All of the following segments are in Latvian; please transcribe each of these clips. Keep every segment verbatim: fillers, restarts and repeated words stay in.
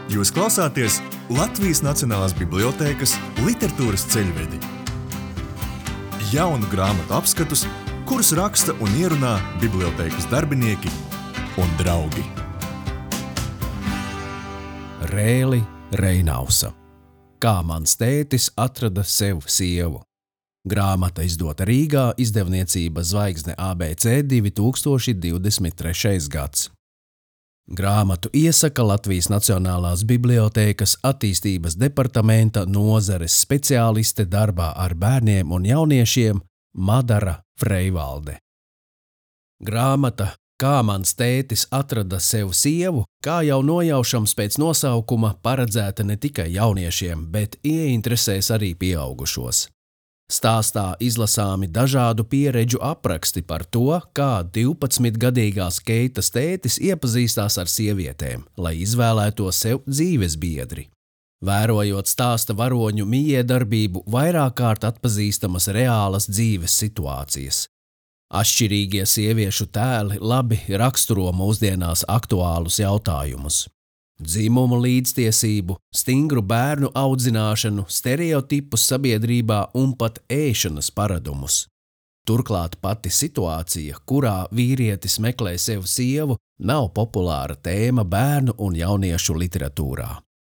Jūs klausāties Latvijas Nacionālās bibliotēkas literatūras ceļvedi. Jaunu grāmatu apskatus, kurus raksta un ierunā bibliotēkas darbinieki un draugi. Rēli Reinausa. Kā mans tētis atrada sev sievu. Grāmata izdota Rīgā, izdevniecība Zvaigzne A B C divi tūkstoši divdesmit trešais gads. Grāmatu iesaka Latvijas Nacionālās bibliotēkas attīstības departamenta nozares speciāliste darbā ar bērniem un jauniešiem Madara Freivalde. Grāmata Kā mans tētis atrada sev sievu, kā jau nojaušams pēc nosaukuma, paredzēta ne tikai jauniešiem, bet ieinteresēs arī pieaugušos. Stāstā izlasāmi dažādu pieredžu apraksti par to, kā divpadsmitgadīgās Keitas tētis iepazīstās ar sievietēm, lai izvēlētos sev dzīvesbiedri. Vērojot stāsta varoņu mijiedarbību, vairāk kārt atpazīstamas reālas dzīves situācijas. Atšķirīgie sieviešu tēli labi raksturo mūsdienās aktuālus jautājumus. Dzimumu līdztiesību, stingru bērnu audzināšanu, stereotipus sabiedrībā un pat ēšanas paradumus. Turklāt pati situācija, kurā vīrietis meklē sev sievu, nav populāra tēma bērnu un jauniešu literatūrā.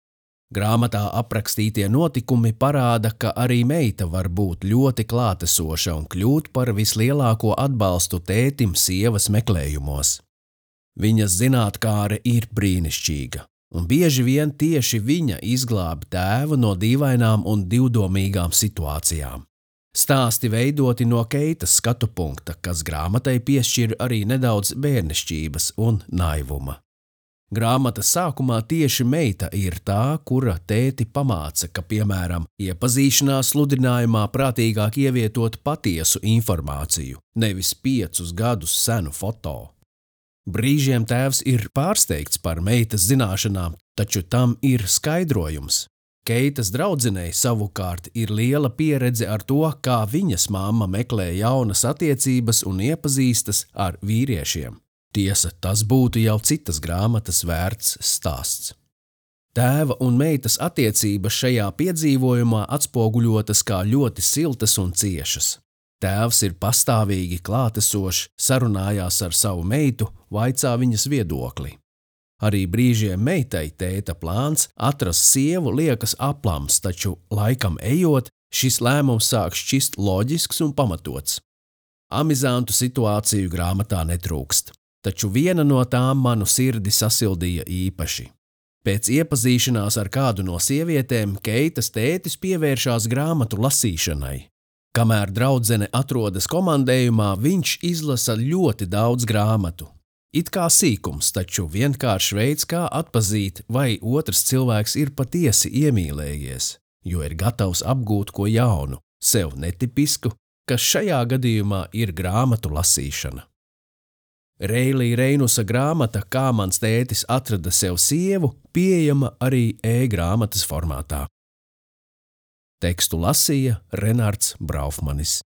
Grāmatā aprakstītie notikumi parāda, ka arī meita var būt ļoti klātesoša un kļūt par vislielāko atbalstu tētim sievas meklējumos. Viņas zinātkāre ir brīnišķīga, un bieži vien tieši viņa izglābi tēvu no dīvainām un divdomīgām situācijām. Stāsti veidoti no Keitas skatu punkta, kas grāmatai piešķir arī nedaudz bērnišķības un naivuma. Grāmatas sākumā tieši meita ir tā, kura tēti pamāca, ka, piemēram, iepazīšanās sludinājumā prātīgāk ievietot patiesu informāciju, nevis piecus gadus senu foto. Brīžiem tēvs ir pārsteigts par meitas zināšanām, taču tam ir skaidrojums. Keitas draudzenei savukārt ir liela pieredze ar to, kā viņas mamma meklē jaunas attiecības un iepazīstas ar vīriešiem. Tiesa, tas būtu jau citas grāmatas vērts stāsts. Tēva un meitas attiecības šajā piedzīvojumā atspoguļotas kā ļoti siltas un ciešas. Tēvs ir pastāvīgi klātesošs, sarunājās ar savu meitu, vaicā viņas viedokli. Arī brīžiem meitai tēta plāns atrast sievu liekas aplams, taču laikam ejot, šis lēmums sāk šķist loģisks un pamatots. Amizantu situāciju grāmatā netrūkst, taču viena no tām manu sirdi sasildīja īpaši. Pēc iepazīšanās ar kādu no sievietēm, Keitas tētis pievēršās grāmatu lasīšanai. Kamēr draudzene atrodas komandējumā, viņš izlasa ļoti daudz grāmatu. It kā sīkums, taču vienkāršs veids, kā atpazīt, vai otrs cilvēks ir patiesi iemīlējies, jo ir gatavs apgūt ko jaunu, sev netipisku, kas šajā gadījumā ir grāmatu lasīšana. Rēli Reinusa grāmata Kā mans tētis atrada sev sievu pieejama arī e-grāmatas formātā. Tekstu lasīja Renards Braufmanis.